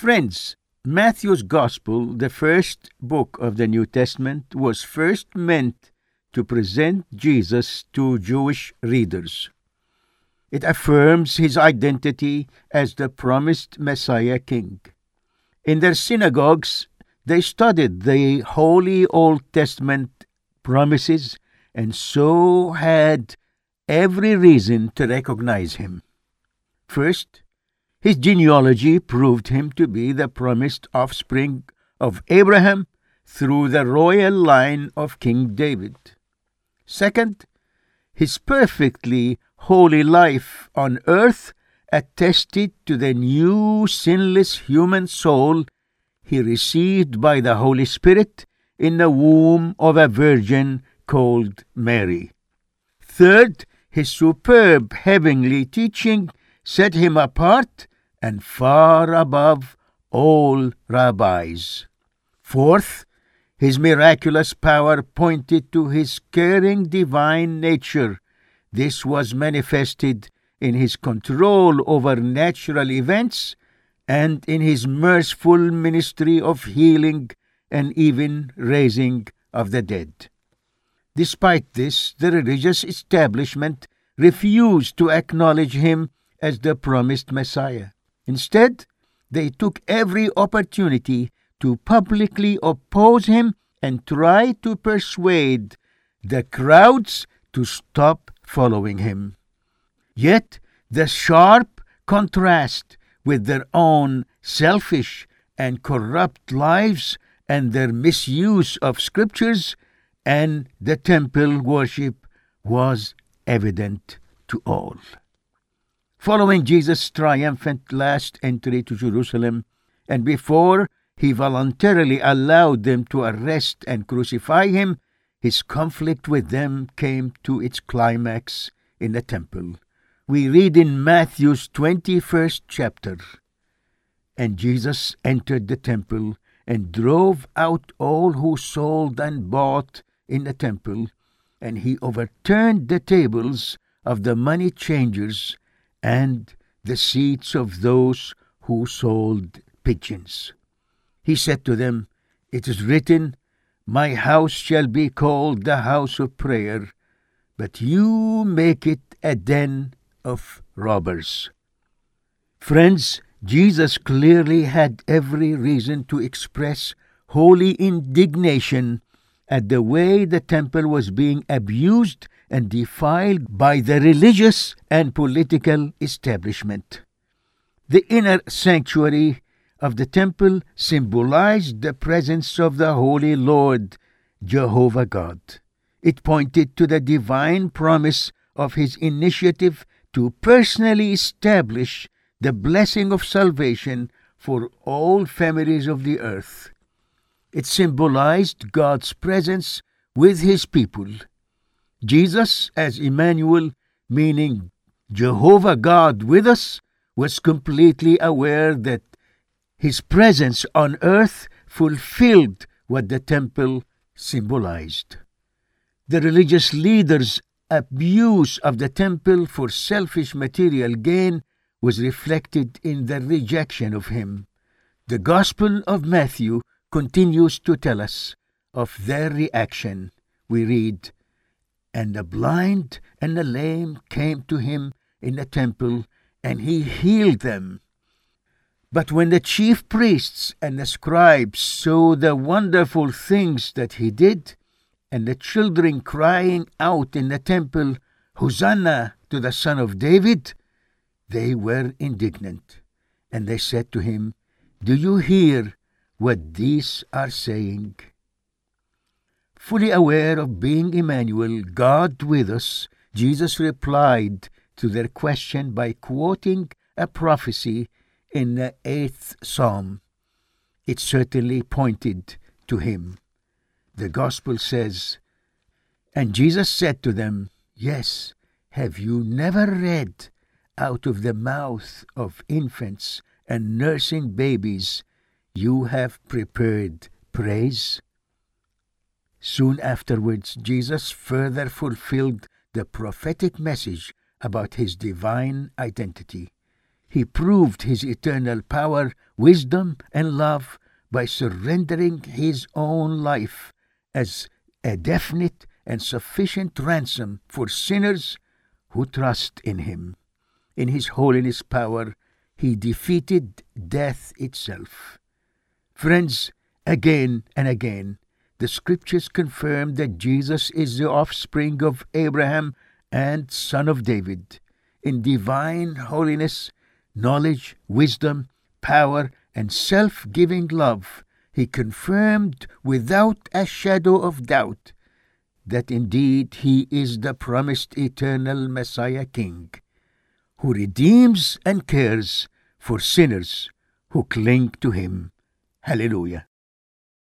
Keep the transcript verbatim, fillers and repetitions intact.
Friends, Matthew's Gospel, the first book of the New Testament, was first meant to present Jesus to Jewish readers. It affirms his identity as the promised Messiah King. In their synagogues, they studied the Holy Old Testament promises and so had every reason to recognize him. First, his genealogy proved him to be the promised offspring of Abraham through the royal line of King David. Second, his perfectly holy life on earth attested to the new sinless human soul he received by the Holy Spirit in the womb of a virgin called Mary. Third, his superb heavenly teaching set him apart and far above all rabbis. Fourth, his miraculous power pointed to his caring divine nature. This was manifested in his control over natural events and in his merciful ministry of healing and even raising of the dead. Despite this, the religious establishment refused to acknowledge him as the promised Messiah. Instead, they took every opportunity to publicly oppose him and try to persuade the crowds to stop following him. Yet, the sharp contrast with their own selfish and corrupt lives and their misuse of scriptures and the temple worship was evident to all. Following Jesus' triumphant last entry to Jerusalem, and before he voluntarily allowed them to arrest and crucify him, his conflict with them came to its climax in the temple. We read in Matthew's twenty-first chapter, "And Jesus entered the temple and drove out all who sold and bought in the temple, and he overturned the tables of the money changers and the seats of those who sold pigeons. He said to them, 'It is written, My house shall be called the house of prayer, but you make it a den of robbers.'" Friends, Jesus clearly had every reason to express holy indignation at the way the temple was being abused and defiled by the religious and political establishment. The inner sanctuary of the temple symbolized the presence of the Holy Lord, Jehovah God. It pointed to the divine promise of his initiative to personally establish the blessing of salvation for all families of the earth. It symbolized God's presence with his people. Jesus, as Emmanuel, meaning Jehovah God with us, was completely aware that his presence on earth fulfilled what the temple symbolized. The religious leaders' abuse of the temple for selfish material gain was reflected in their rejection of him. The Gospel of Matthew continues to tell us of their reaction. We read, "And the blind and the lame came to him in the temple, and he healed them. But when the chief priests and the scribes saw the wonderful things that he did, and the children crying out in the temple, 'Hosanna to the Son of David,' they were indignant. And they said to him, 'Do you hear what these are saying?'" Fully aware of being Emmanuel, God with us, Jesus replied to their question by quoting a prophecy in the eighth Psalm. It certainly pointed to him. The Gospel says, "And Jesus said to them, 'Yes, have you never read, out of the mouth of infants and nursing babies, you have prepared praise?'" Soon afterwards, Jesus further fulfilled the prophetic message about his divine identity. He proved his eternal power wisdom, and love by surrendering his own life as a definite and sufficient ransom for sinners who trust in him. In his holiness power, he defeated death itself. Friends, again and again, the scriptures confirm that Jesus is the offspring of Abraham and son of David. In divine holiness, knowledge, wisdom, power, and self-giving love, he confirmed without a shadow of doubt that indeed he is the promised eternal Messiah King, who redeems and cares for sinners who cling to him. Hallelujah.